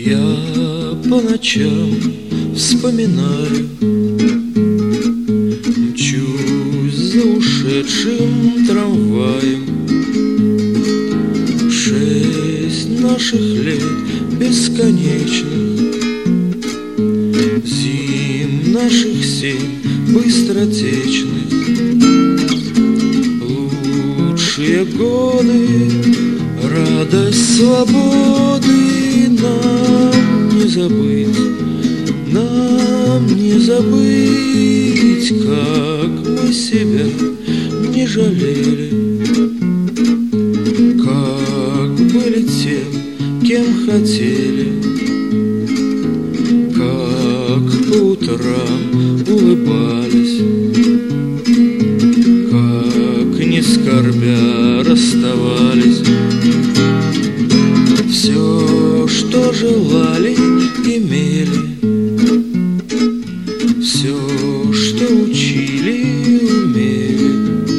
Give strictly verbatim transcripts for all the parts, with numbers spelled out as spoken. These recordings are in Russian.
Я по ночам вспоминаю, мчусь за ушедшим трамваем. Шесть наших лет бесконечных, зим наших семь быстротечных. Лучшие годы, радость свободы нам не забыть, нам не забыть, как мы себя не жалели, как были тем, кем хотели, как по утрам улыбались, как не скорбя расставались. Все, что желали, имели, все, что учили, умели.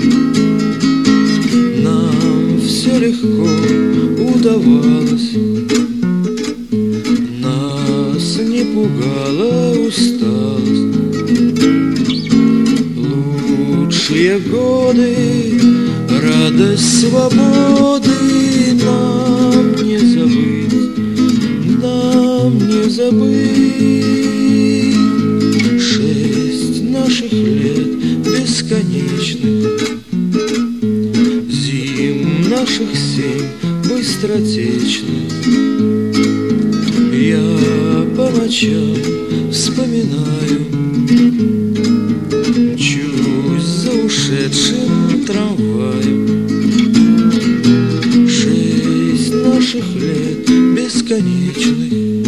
Нам все легко удавалось, нас не пугала усталость. Лучшие годы, радость свободы нам не забыть, нам не забыть. Шесть наших лет бесконечных, зим наших семь быстротечных. Я по ночам вспоминаю, мчусь за ушедшим трамваем. Шесть наших лет бесконечных,